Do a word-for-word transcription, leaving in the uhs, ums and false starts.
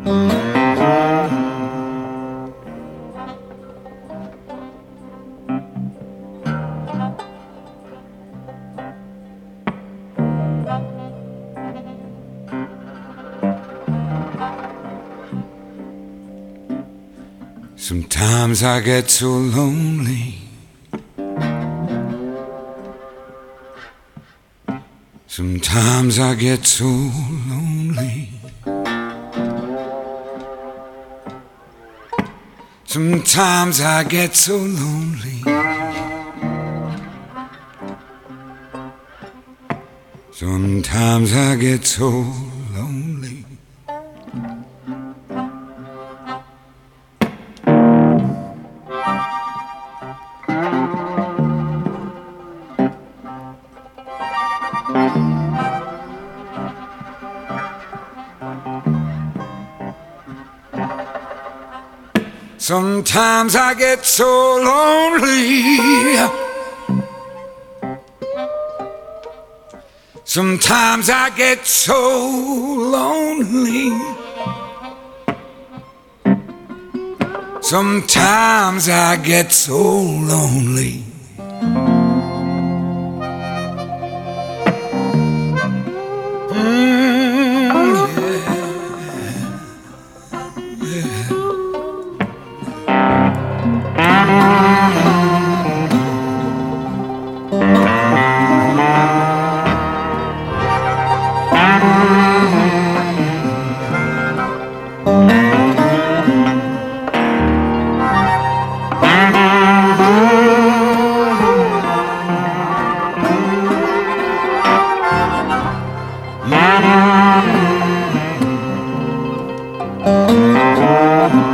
Sometimes I get so lonely. Sometimes I get so lonely. Sometimes I get so lonely. Sometimes I get so lonely. Sometimes I get so lonely. Sometimes I get so lonely. Sometimes I get so lonely. Mm-hmm.